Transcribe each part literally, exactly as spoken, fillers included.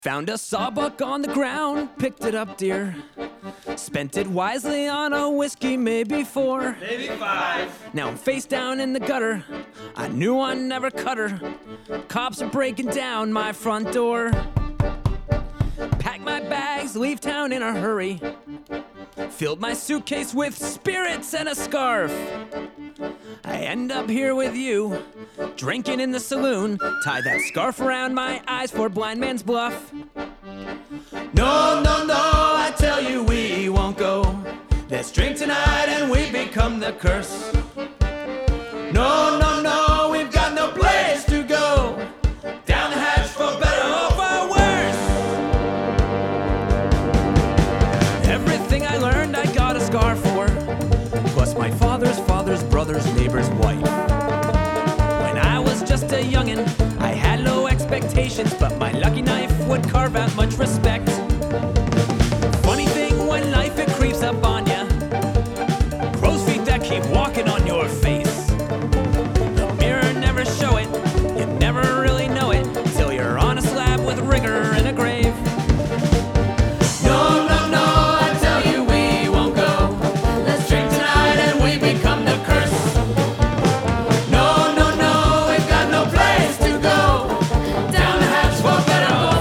Found a sawbuck on the ground, picked it up, dear. Spent it wisely on a whiskey, maybe four, maybe five. Now I'm face down in the gutter. I knew I'd never cut her. Cops are breaking down my front door. Packed my bags, leave town in a hurry. Filled my suitcase with spirits and a scarf. I end up here with you, drinking in the saloon. Tie that scarf around my eyes for blind man's bluff. No, no, no, I tell you we won't go. Let's drink tonight and we become the curse. No, no, no, we've got no place to go. Down the hatch for better or for worse. Everything I learned I got a scar for. Plus my father's father's brother's neighbor's wife. When I was just a youngin', I had low expectations, but my lucky knife would carve out much respect. Funny thing when life it creeps up on ya. Crow's feet that keep walking on your face. The mirror never show it, you never really know it, till you're on a slab with rigor in a grave. No, no, no, I tell you we won't go. Let's drink tonight and we become the curse. No, no, no, we've got no place to go. Down the hatch for better or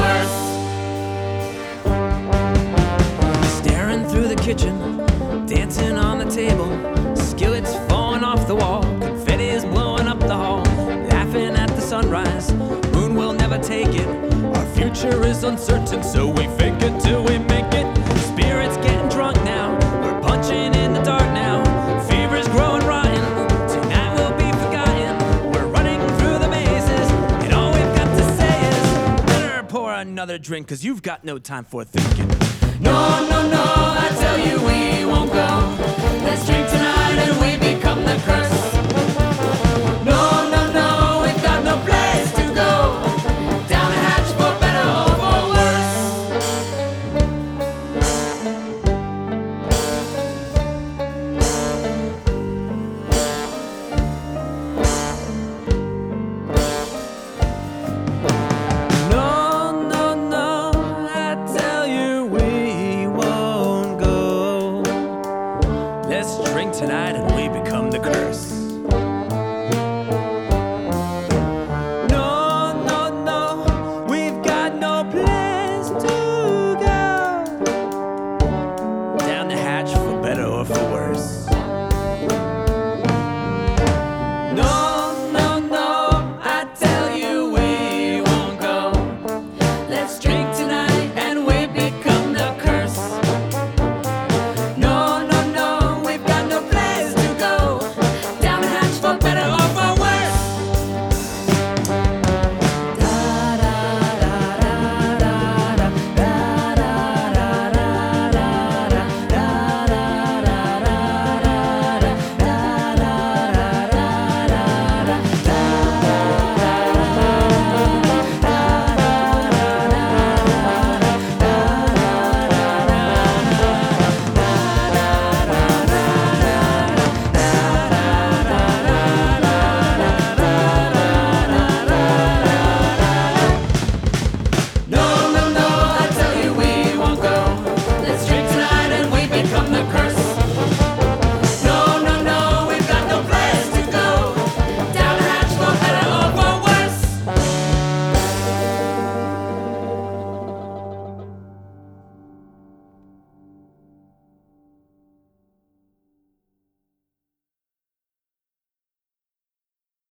for worse. Staring through the kitchen, dancing on the table, skillets falling off the wall, confetti is blowing up the hall, laughing at the sunrise, moon will never take it, our future is uncertain, so we fake it till we make it. Spirits getting drunk now, we're punching in the dark now, fever's growing rotten, tonight will be forgotten, we're running through the mazes, and all we've got to say is, better pour another drink, cause you've got no time for thinking. No, no, no, I tell you we won't go. Let's drink tonight and we become the curse.